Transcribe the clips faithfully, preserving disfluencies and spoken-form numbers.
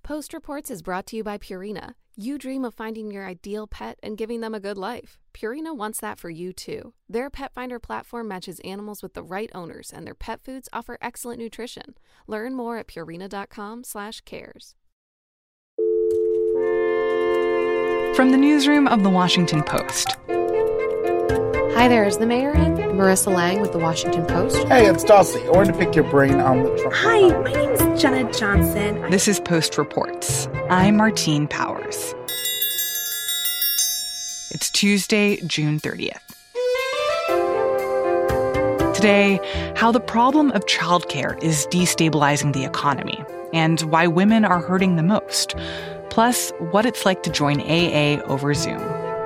Post Reports is brought to you by Purina. You dream of finding your ideal pet and giving them a good life. Purina wants that for you, too. Their Pet Finder platform matches animals with the right owners, and their pet foods offer excellent nutrition. Learn more at purina.com slash cares. From the newsroom of The Washington Post. Hi there, is the mayor in? Marissa Lang with The Washington Post. Hey, it's Dulcie. I wanted to pick your brain on the Trump. Hi, my name is Jenna Johnson. This is Post Reports. I'm Martine Powers. It's Tuesday, June thirtieth. Today, how the problem of childcare is destabilizing the economy and why women are hurting the most. Plus, what it's like to join A A over Zoom.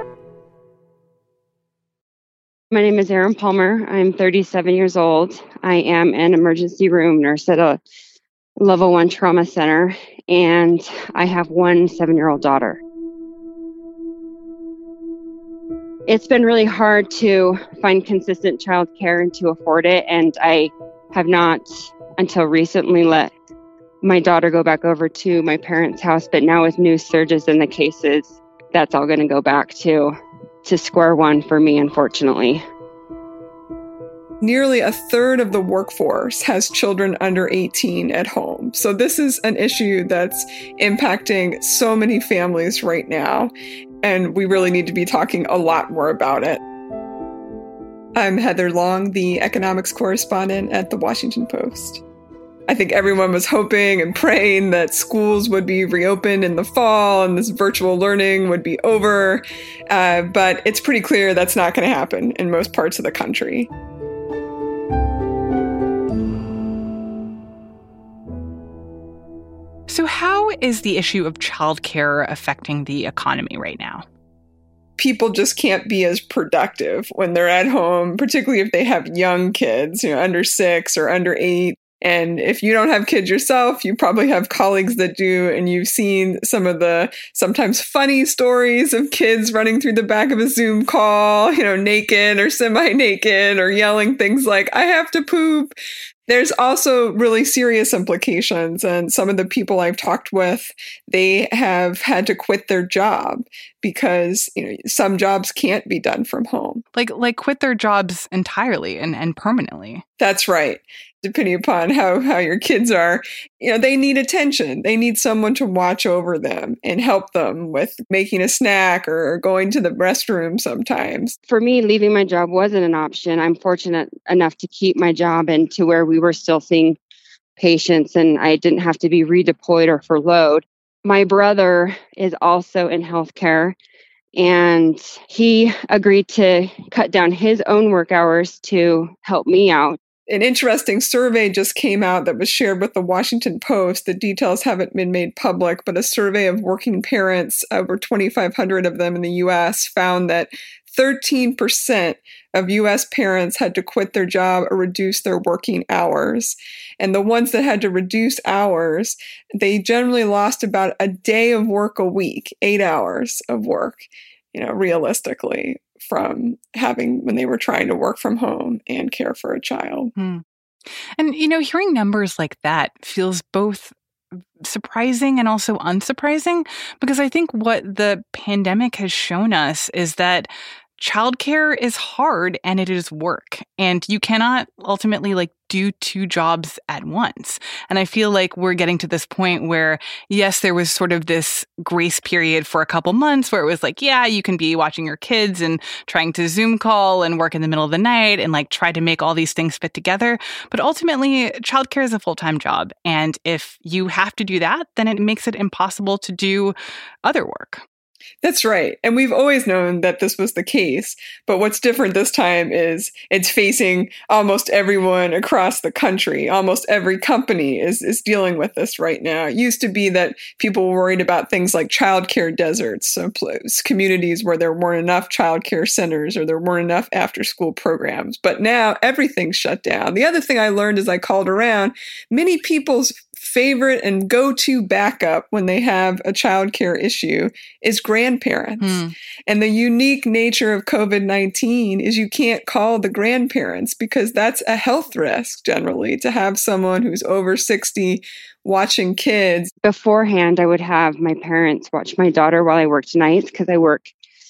My name is Erin Palmer. I'm thirty-seven years old. I am an emergency room nurse at a level one trauma center, and I have one seven-year-old daughter. It's been really hard to find consistent childcare and to afford it, and I have not, until recently, let my daughter go back over to my parents' house, but now with new surges in the cases, that's all going to go back to to square one for me, unfortunately. Nearly a third of the workforce has children under eighteen at home. So this is an issue that's impacting so many families right now, and we really need to be talking a lot more about it. I'm Heather Long, the economics correspondent at The Washington Post. I think everyone was hoping and praying that schools would be reopened in the fall and this virtual learning would be over. Uh, but it's pretty clear that's not going to happen in most parts of the country. So how is the issue of childcare affecting the economy right now? People just can't be as productive when they're at home, particularly if they have young kids, you know, under six or under eight. And if you don't have kids yourself, you probably have colleagues that do, and you've seen some of the sometimes funny stories of kids running through the back of a Zoom call, you know, naked or semi-naked or yelling things like, "I have to poop." There's also really serious implications. And some of the people I've talked with, they have had to quit their job because, you know, some jobs can't be done from home. Like, like quit their jobs entirely and, and permanently. That's right. Depending upon how, how your kids are, you know, they need attention. They need someone to watch over them and help them with making a snack or going to the restroom sometimes. For me, leaving my job wasn't an option. I'm fortunate enough to keep my job and to where we were still seeing patients and I didn't have to be redeployed or furloughed. My brother is also in healthcare, and he agreed to cut down his own work hours to help me out. An interesting survey just came out that was shared with the Washington Post. The details haven't been made public, but a survey of working parents, over twenty-five hundred of them in the U S, found that thirteen percent of U S parents had to quit their job or reduce their working hours. And the ones that had to reduce hours, they generally lost about a day of work a week, eight hours of work, you know, realistically, from having when they were trying to work from home and care for a child. Hmm. And, you know, hearing numbers like that feels both surprising and also unsurprising, because I think what the pandemic has shown us is that childcare is hard and it is work, and you cannot ultimately like do two jobs at once. And I feel like we're getting to this point where, yes, there was sort of this grace period for a couple months where it was like, yeah, you can be watching your kids and trying to Zoom call and work in the middle of the night and like try to make all these things fit together. But ultimately, childcare is a full-time job. And if you have to do that, then it makes it impossible to do other work. That's right. And we've always known that this was the case. But what's different this time is it's facing almost everyone across the country. Almost every company is, is dealing with this right now. It used to be that people were worried about things like childcare deserts, so communities where there weren't enough childcare centers or there weren't enough after-school programs. But now everything's shut down. The other thing I learned as I called around, many people's favorite and go-to backup when they have a childcare issue is grandparents. Mm. And the unique nature of COVID nineteen is you can't call the grandparents because that's a health risk generally, to have someone who's over sixty watching kids. Beforehand, I would have my parents watch my daughter while I worked nights because I work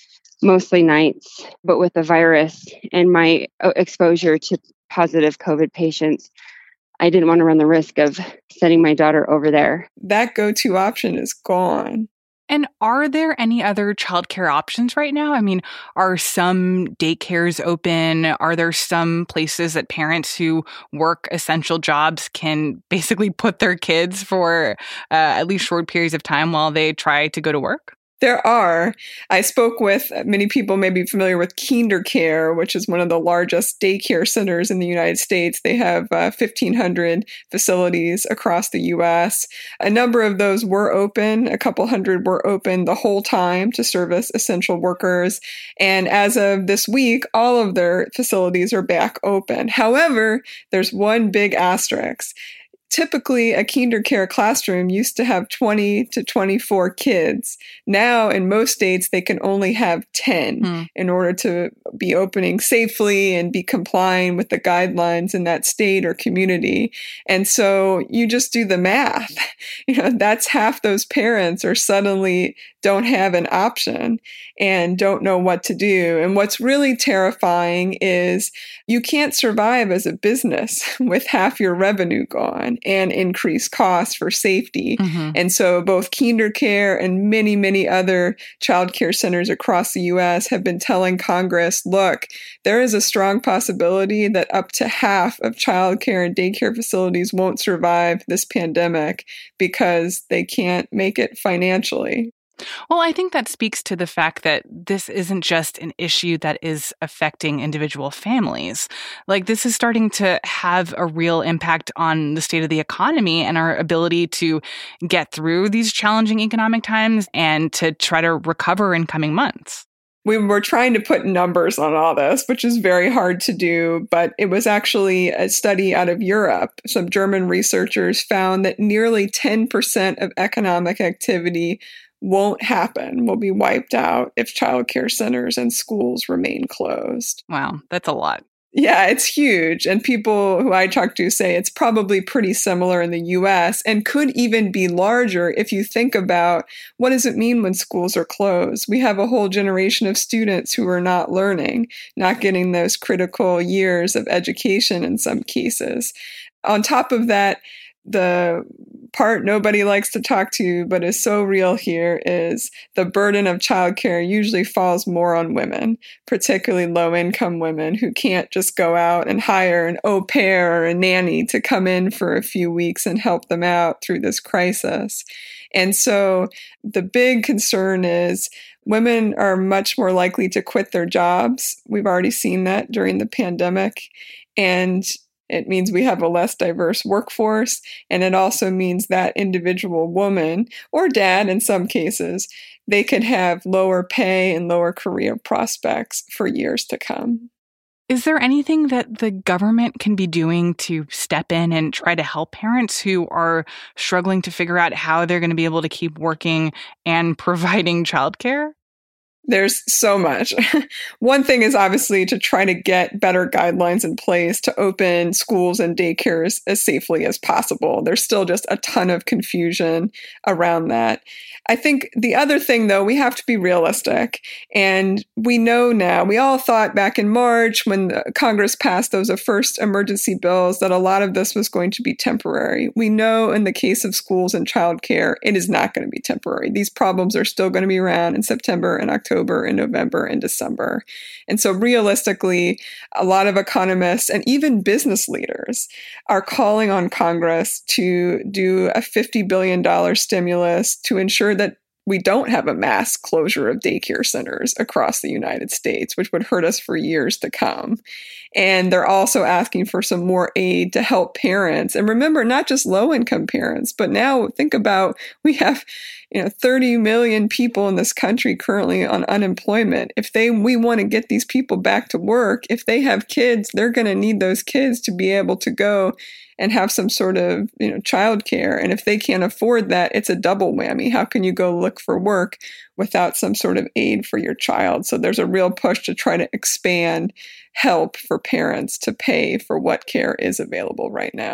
mostly nights. But with the virus and my exposure to positive COVID patients, I didn't want to run the risk of sending my daughter over there. That go-to option is gone. And are there any other childcare options right now? I mean, are some daycares open? Are there some places that parents who work essential jobs can basically put their kids for uh, at least short periods of time while they try to go to work? There are. I spoke with many people may be familiar with KinderCare, which is one of the largest daycare centers in the United States. They have uh, fifteen hundred facilities across the U S. A number of those were open. A couple hundred were open the whole time to service essential workers. And as of this week, all of their facilities are back open. However, there's one big asterisk. Typically, a KinderCare classroom used to have twenty to twenty-four kids. Now, in most states, they can only have ten mm. in order to be opening safely and be complying with the guidelines in that state or community. And so you just do the math. You know, that's half those parents are suddenly don't have an option and don't know what to do. And what's really terrifying is you can't survive as a business with half your revenue gone and increased costs for safety. Mm-hmm. And so both KinderCare and many, many other child care centers across the U S have been telling Congress, look, there is a strong possibility that up to half of child care and daycare facilities won't survive this pandemic because they can't make it financially. Well, I think that speaks to the fact that this isn't just an issue that is affecting individual families. Like, this is starting to have a real impact on the state of the economy and our ability to get through these challenging economic times and to try to recover in coming months. We were trying to put numbers on all this, which is very hard to do, but it was actually a study out of Europe. Some German researchers found that nearly ten percent of economic activity won't happen, will be wiped out if childcare centers and schools remain closed. Wow, that's a lot. Yeah, it's huge. And people who I talk to say it's probably pretty similar in the U S and could even be larger if you think about what does it mean when schools are closed? We have a whole generation of students who are not learning, not getting those critical years of education in some cases. On top of that, the part nobody likes to talk to, but is so real here, is the burden of childcare usually falls more on women, particularly low-income women who can't just go out and hire an au pair or a nanny to come in for a few weeks and help them out through this crisis. And so the big concern is women are much more likely to quit their jobs. We've already seen that during the pandemic. And it means we have a less diverse workforce, and it also means that individual woman, or dad in some cases, they could have lower pay and lower career prospects for years to come. Is there anything that the government can be doing to step in and try to help parents who are struggling to figure out how they're going to be able to keep working and providing childcare? There's so much. One thing is obviously to try to get better guidelines in place to open schools and daycares as safely as possible. There's still just a ton of confusion around that. I think the other thing, though, we have to be realistic. And we know now, we all thought back in March when the Congress passed those first emergency bills that a lot of this was going to be temporary. We know in the case of schools and childcare, it is not going to be temporary. These problems are still going to be around in September and October and November and December. And so realistically, a lot of economists and even business leaders are calling on Congress to do a fifty billion dollars stimulus to ensure that we don't have a mass closure of daycare centers across the United States, which would hurt us for years to come. And they're also asking for some more aid to help parents. And remember, not just low-income parents, but now think about, we have, you know, thirty million people in this country currently on unemployment. If they, we want to get these people back to work, if they have kids, they're going to need those kids to be able to go and have some sort of, you know, childcare. And if they can't afford that, it's a double whammy. How can you go look for work without some sort of aid for your child? So there's a real push to try to expand help for parents to pay for what care is available right now.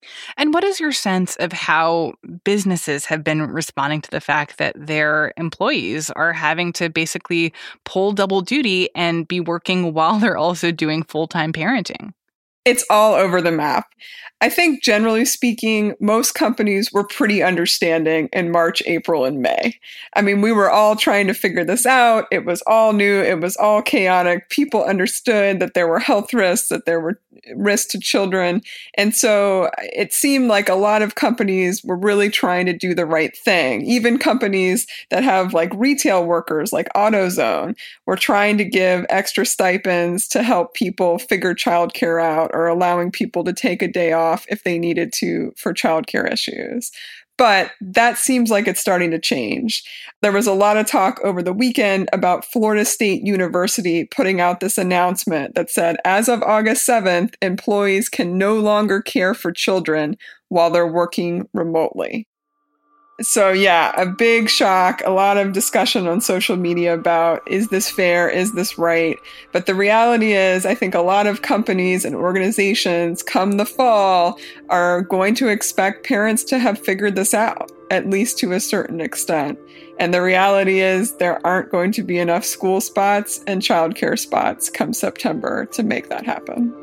And what is your sense of how businesses have been responding to the fact that their employees are having to basically pull double duty and be working while they're also doing full-time parenting? It's all over the map. I think generally speaking, most companies were pretty understanding in March, April, and May. I mean, we were all trying to figure this out. It was all new. It was all chaotic. People understood that there were health risks, that there were risks to children. And so it seemed like a lot of companies were really trying to do the right thing. Even companies that have like retail workers like AutoZone were trying to give extra stipends to help people figure childcare out, or allowing people to take a day off if they needed to for childcare issues. But that seems like it's starting to change. There was a lot of talk over the weekend about Florida State University putting out this announcement that said, as of August seventh, employees can no longer care for children while they're working remotely. So yeah, a big shock, a lot of discussion on social media about, is this fair? Is this right? But the reality is, I think a lot of companies and organizations come the fall are going to expect parents to have figured this out, at least to a certain extent. And the reality is there aren't going to be enough school spots and childcare spots come September to make that happen.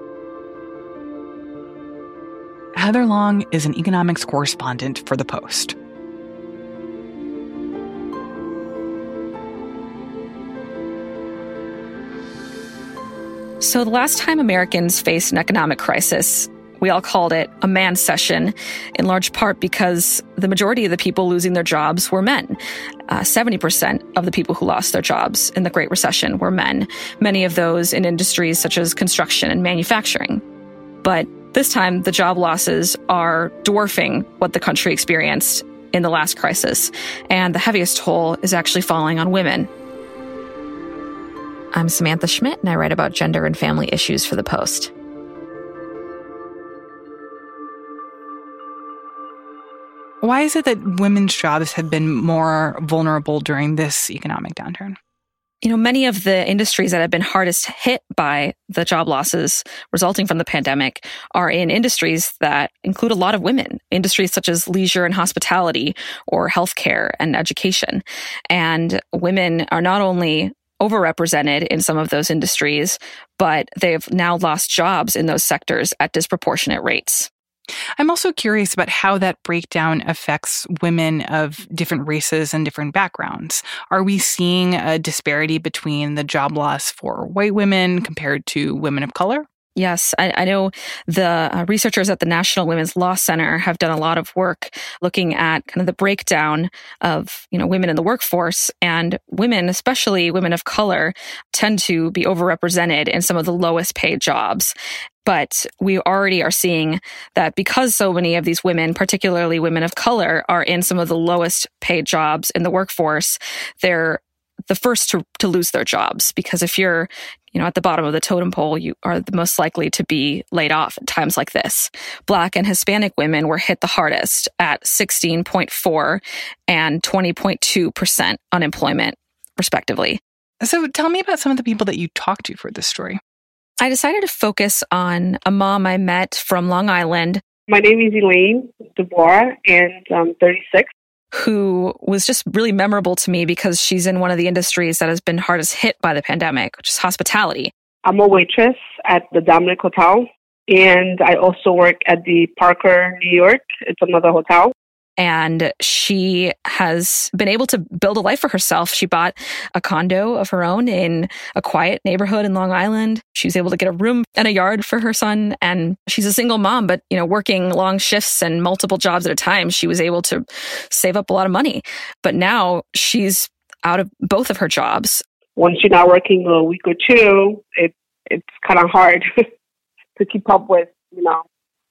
Heather Long is an economics correspondent for The Post. So the last time Americans faced an economic crisis, we all called it a man session, in large part because the majority of the people losing their jobs were men. Uh, seventy percent of the people who lost their jobs in the Great Recession were men, many of those in industries such as construction and manufacturing. But this time, the job losses are dwarfing what the country experienced in the last crisis, and the heaviest toll is actually falling on women. I'm Samantha Schmidt, and I write about gender and family issues for The Post. Why is it that women's jobs have been more vulnerable during this economic downturn? You know, many of the industries that have been hardest hit by the job losses resulting from the pandemic are in industries that include a lot of women, industries such as leisure and hospitality, or healthcare and education. And women are not only overrepresented in some of those industries, but they've now lost jobs in those sectors at disproportionate rates. I'm also curious about how that breakdown affects women of different races and different backgrounds. Are we seeing a disparity between the job loss for white women compared to women of color? Yes, I, I know the uh, researchers at the National Women's Law Center have done a lot of work looking at kind of the breakdown of, you know, women in the workforce, and women, especially women of color, tend to be overrepresented in some of the lowest paid jobs. But we already are seeing that because so many of these women, particularly women of color, are in some of the lowest paid jobs in the workforce, they're the first to, to lose their jobs. Because if you're, you know, at the bottom of the totem pole, you are the most likely to be laid off at times like this. Black and Hispanic women were hit the hardest at sixteen point four and twenty point two percent unemployment, respectively. So tell me about some of the people that you talked to for this story. I decided to focus on a mom I met from Long Island. My name is Elaine Dubois, and I'm thirty-six. Who was just really memorable to me because she's in one of the industries that has been hardest hit by the pandemic, which is hospitality. I'm a waitress at the Dominic Hotel, and I also work at the Parker, New York. It's another hotel. And she has been able to build a life for herself. She bought a condo of her own in a quiet neighborhood in Long Island. She was able to get a room and a yard for her son. And she's a single mom, but, you know, working long shifts and multiple jobs at a time, she was able to save up a lot of money. But now she's out of both of her jobs. Once you're not working a week or two, it it's kind of hard to keep up with, you know.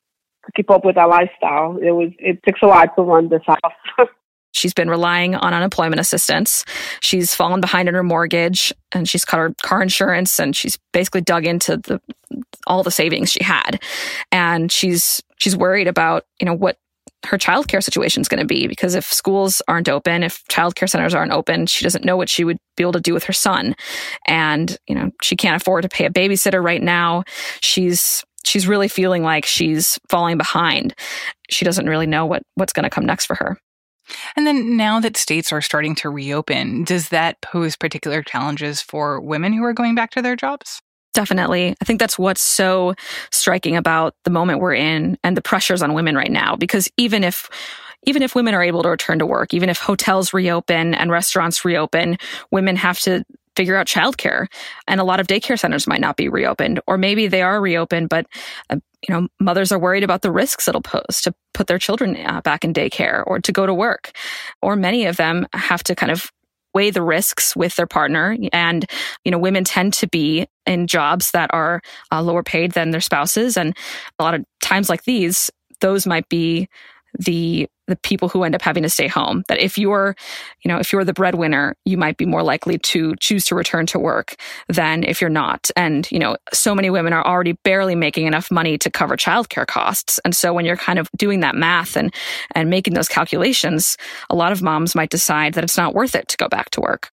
to keep up with our lifestyle. It was, it takes a lot to run this house. She's been relying on unemployment assistance. She's fallen behind on her mortgage, and she's cut her car insurance, and she's basically dug into the all the savings she had. And she's she's worried about, you know, what her childcare situation is going to be, because if schools aren't open, if childcare centers aren't open, she doesn't know what she would be able to do with her son. And, you know, she can't afford to pay a babysitter right now. She's she's really feeling like she's falling behind. She doesn't really know what, what's going to come next for her. And then now that states are starting to reopen, does that pose particular challenges for women who are going back to their jobs? Definitely. I think that's what's so striking about the moment we're in and the pressures on women right now. Because even if even if women are able to return to work, even if hotels reopen and restaurants reopen, women have to figure out childcare. And a lot of daycare centers might not be reopened, or maybe they are reopened, but uh, you know, mothers are worried about the risks it'll pose to put their children uh, back in daycare or to go to work. Or many of them have to kind of weigh the risks with their partner. And, you know, women tend to be in jobs that are uh, lower paid than their spouses. And a lot of times like these, those might be the the people who end up having to stay home. That if you're, you know, if you're the breadwinner, you might be more likely to choose to return to work than if you're not. And, you know, so many women are already barely making enough money to cover childcare costs. And so when you're kind of doing that math and and making those calculations, a lot of moms might decide that it's not worth it to go back to work.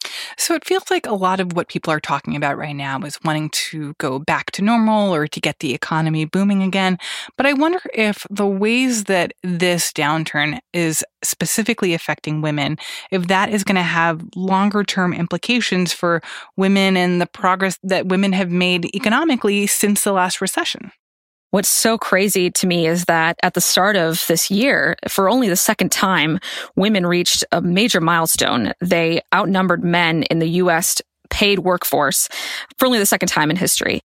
So it feels like a lot of what people are talking about right now is wanting to go back to normal or to get the economy booming again. But I wonder if the ways that this downturn is specifically affecting women, if that is going to have longer term implications for women and the progress that women have made economically since the last recession. What's so crazy to me is that at the start of this year, for only the second time, women reached a major milestone. They outnumbered men in the U S paid workforce for only the second time in history.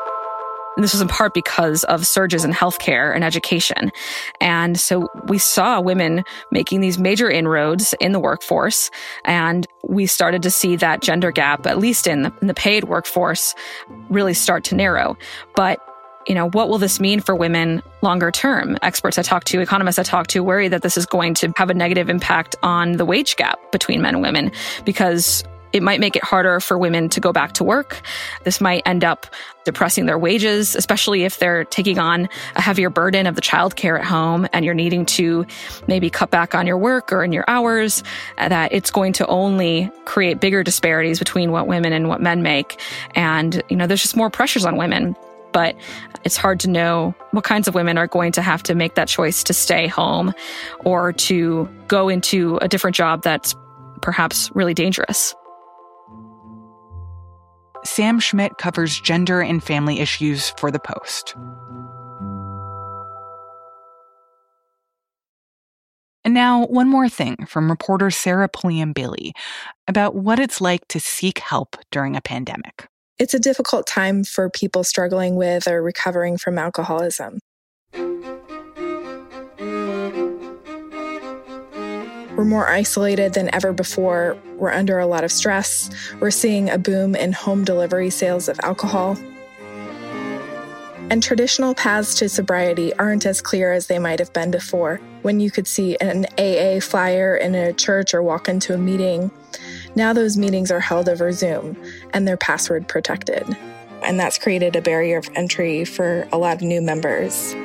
And this was in part because of surges in healthcare and education. And so we saw women making these major inroads in the workforce. And we started to see that gender gap, at least in the, in the paid workforce, really start to narrow. But you know, what will this mean for women longer term? Experts I talk to, economists I talk to, worry that this is going to have a negative impact on the wage gap between men and women because it might make it harder for women to go back to work. This might end up depressing their wages, especially if they're taking on a heavier burden of the childcare at home and you're needing to maybe cut back on your work or in your hours, that it's going to only create bigger disparities between what women and what men make. And, you know, there's just more pressures on women. But it's hard to know what kinds of women are going to have to make that choice to stay home or to go into a different job that's perhaps really dangerous. Sam Schmidt covers gender and family issues for The Post. And now, one more thing from reporter Sarah Pulliam-Bailey about what it's like to seek help during a pandemic. It's a difficult time for people struggling with or recovering from alcoholism. We're more isolated than ever before. We're under a lot of stress. We're seeing a boom in home delivery sales of alcohol. And traditional paths to sobriety aren't as clear as they might have been before. When you could see an A A flyer in a church or walk into a meeting, now those meetings are held over Zoom and they're password protected. And that's created a barrier of entry for a lot of new members.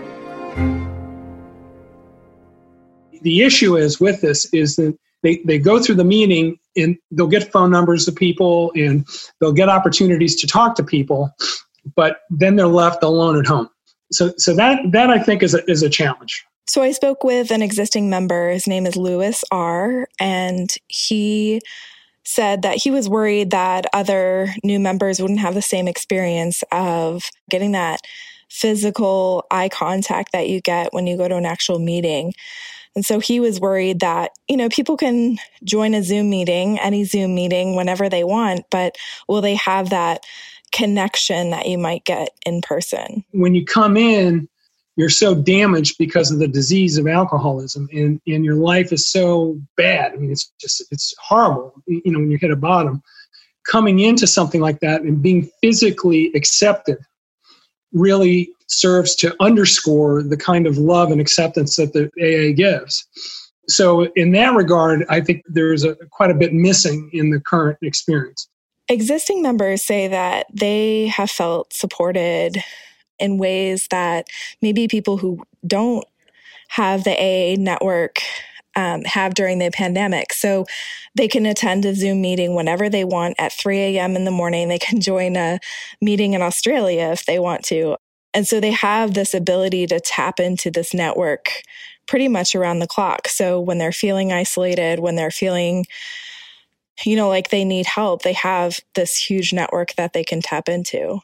The issue is with this is that they, they go through the meeting and they'll get phone numbers of people and they'll get opportunities to talk to people, but then they're left alone at home. So so that that I think is a, is a challenge. So I spoke with an existing member. His name is Lewis R. And he said that he was worried that other new members wouldn't have the same experience of getting that physical eye contact that you get when you go to an actual meeting. And so he was worried that, you know, people can join a Zoom meeting, any Zoom meeting, whenever they want, but will they have that connection that you might get in person? When you come in, you're so damaged because of the disease of alcoholism, and, and your life is so bad. I mean, it's just, it's horrible, you know, when you hit a bottom. Coming into something like that and being physically accepted really serves to underscore the kind of love and acceptance that the A A gives. So in that regard, I think there's a, quite a bit missing in the current experience. Existing members say that they have felt supported in ways that maybe people who don't have the A A network um, have during the pandemic. So they can attend a Zoom meeting whenever they want at three a.m. in the morning. They can join a meeting in Australia if they want to. And so they have this ability to tap into this network pretty much around the clock. So when they're feeling isolated, when they're feeling, you know, like they need help, they have this huge network that they can tap into.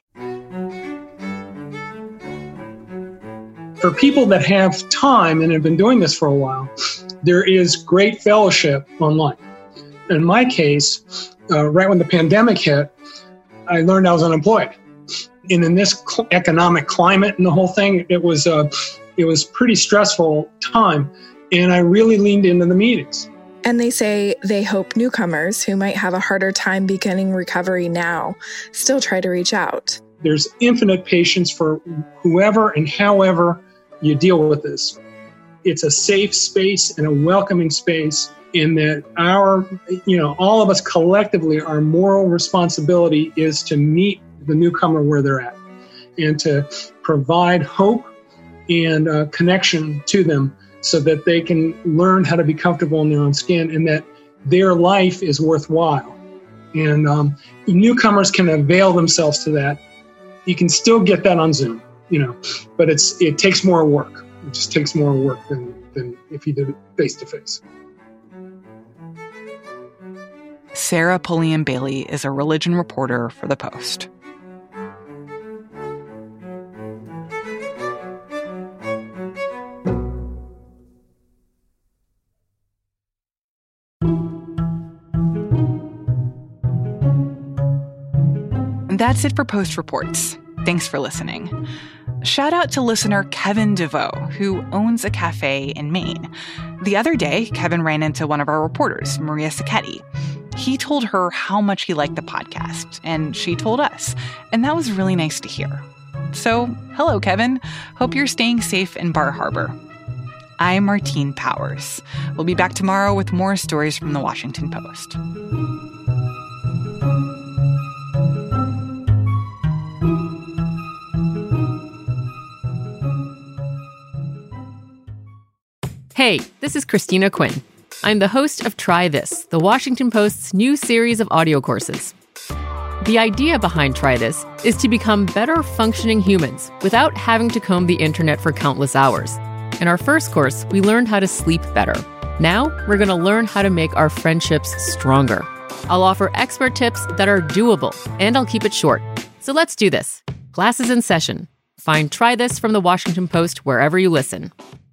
For people that have time and have been doing this for a while, there is great fellowship online. In my case, uh, right when the pandemic hit, I learned I was unemployed. And in this cl- economic climate and the whole thing, it was a, it was pretty stressful time. And I really leaned into the meetings. And they say they hope newcomers who might have a harder time beginning recovery now still try to reach out. There's infinite patience for whoever and however you deal with this. It's a safe space and a welcoming space, in that our, you know, all of us collectively, our moral responsibility is to meet the newcomer where they're at and to provide hope and uh, connection to them so that they can learn how to be comfortable in their own skin and that their life is worthwhile. And um, newcomers can avail themselves to that. You can still get that on Zoom, you know, but it's it takes more work. It just takes more work than, than if you did it face-to-face. Sarah Pulliam-Bailey is a religion reporter for The Post. That's it for Post Reports. Thanks for listening. Shout out to listener Kevin DeVoe, who owns a cafe in Maine. The other day, Kevin ran into one of our reporters, Maria Sacchetti. He told her how much he liked the podcast, and she told us. And that was really nice to hear. So, hello, Kevin. Hope you're staying safe in Bar Harbor. I'm Martine Powers. We'll be back tomorrow with more stories from the Washington Post. Hey, this is Christina Quinn. I'm the host of Try This, the Washington Post's new series of audio courses. The idea behind Try This is to become better functioning humans without having to comb the internet for countless hours. In our first course, we learned how to sleep better. Now, we're going to learn how to make our friendships stronger. I'll offer expert tips that are doable, and I'll keep it short. So let's do this. Class is in session. Find Try This from the Washington Post wherever you listen.